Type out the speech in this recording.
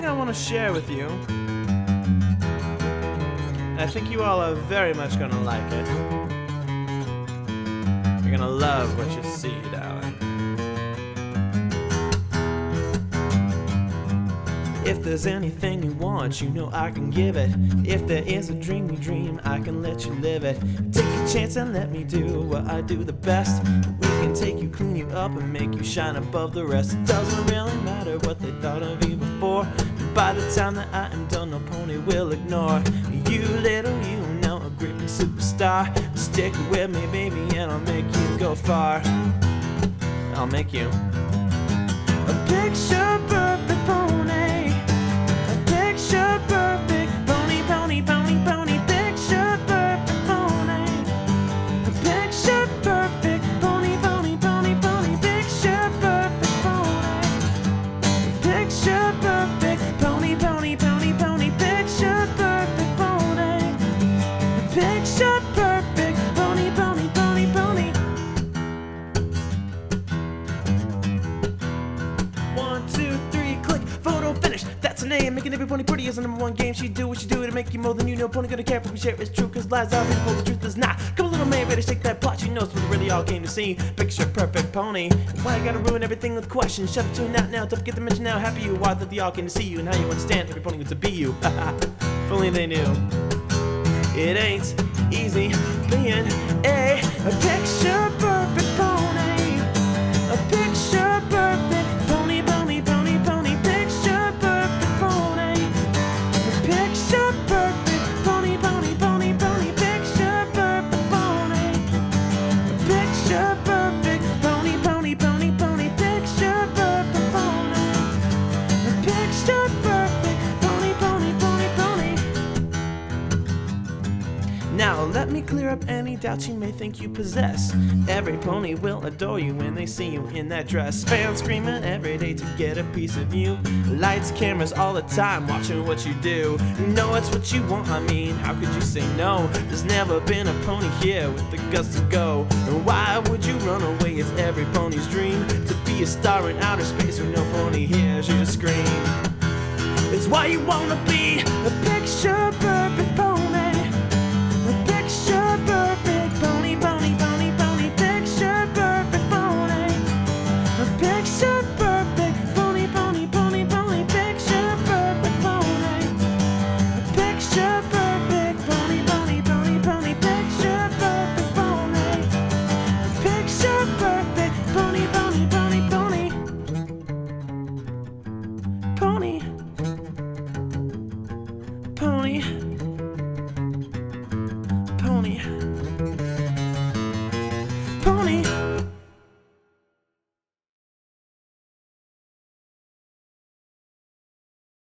something I want to share with you. I think you all are very much gonna like it. You're gonna love what you see, darling. If there's anything you want, you know I can give it. If there is a dream you dream, I can let you live it. Take a chance and let me do what I do the best. We can take you, clean you up, and make you shine above the rest. It doesn't really matter what they thought of you before. By the time that I am done, no pony will ignore you, little you, now a great big superstar. Stick with me, baby, and I'll make you go far. I'll make you a picture perfect pony. A picture perfect pony, pony, pony, pony. Picture perfect pony. A picture perfect pony, pony, pony, pony. Picture perfect pony. Picture perfect pony, pony, pony, pony. Picture perfect pony. Picture perfect pony, pony, pony, pony. 1, 2, 3, click, photo finish. That's her name, making every pony pretty is the number one game. She do what she do to make you more than you know. Pony gonna care if we share it's true, cause lies are beautiful, the truth is not. Come on, little man, ready to shake that plot. She knows what we really all came to see. Picture perfect pony. Why you gotta ruin everything with questions? Shut up to it now, don't forget to mention how happy you are that they all came to see you, and how you understand every pony wants to be you. If only they knew. It ain't easy being a picture perfect pony. A picture perfect pony, pony, pony, pony. Picture perfect pony. A picture perfect pony, pony, pony, pony. Picture perfect pony. A picture perfect pony, pony, pony, pony. Picture perfect pony. A picture perfect pony, pony, pony, pony. Now let me clear up any doubts you may think you possess. Every pony will adore you when they see you in that dress. Fans screaming every day to get a piece of you. Lights, cameras all the time watching what you do. You know it's what you want, I mean, how could you say no? There's never been a pony here with the guts to go. And why would you run away? It's every pony's dream to be a star in outer space where no pony hears you scream. It's why you wanna be a picture perfect pony. A picture perfect pony, pony, pony, pony. Picture perfect pony. A picture perfect pony, pony, pony, pony. Picture perfect pony. A picture perfect pony, pony, pony, pony. Picture perfect pony. A picture perfect pony, pony, pony, pony. Pony. Pony.